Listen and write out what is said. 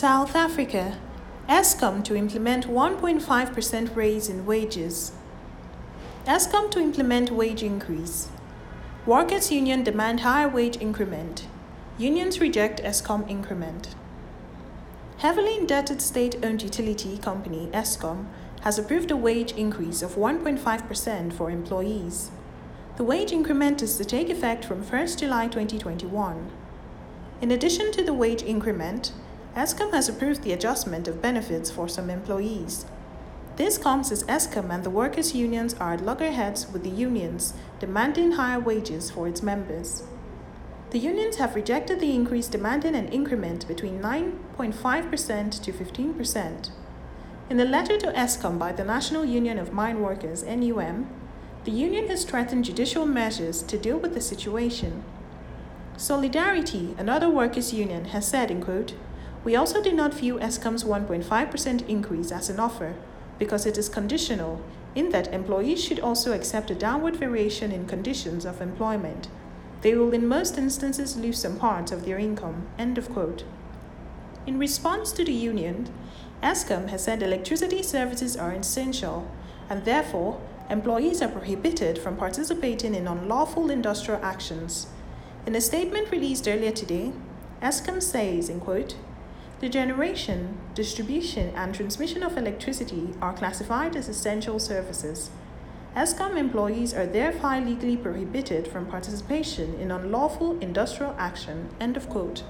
South Africa, Eskom to implement 1.5% raise in wages. Eskom to implement wage increase. Workers' union demand higher wage increment. Unions reject Eskom increment. Heavily indebted state-owned utility company Eskom has approved a wage increase of 1.5% for employees. The wage increment is to take effect from 1st July 2021. In addition to the wage increment, Eskom has approved the adjustment of benefits for some employees. This comes as Eskom and the workers' unions are at loggerheads with the unions, demanding higher wages for its members. The unions have rejected the increase, demanding an increment between 9.5% to 15%. In a letter to Eskom by the National Union of Mine Workers, NUM, the union has threatened judicial measures to deal with the situation. Solidarity, another workers' union, has said, in quote, "We also do not view Eskom's 1.5% increase as an offer, because it is conditional, in that employees should also accept a downward variation in conditions of employment. They will in most instances lose some parts of their income," end of quote. In response to the union, Eskom has said electricity services are essential, and therefore, employees are prohibited from participating in unlawful industrial actions. In a statement released earlier today, Eskom says, in quote, "The generation, distribution, and transmission of electricity are classified as essential services. Eskom employees are therefore legally prohibited from participation in unlawful industrial action," end of quote.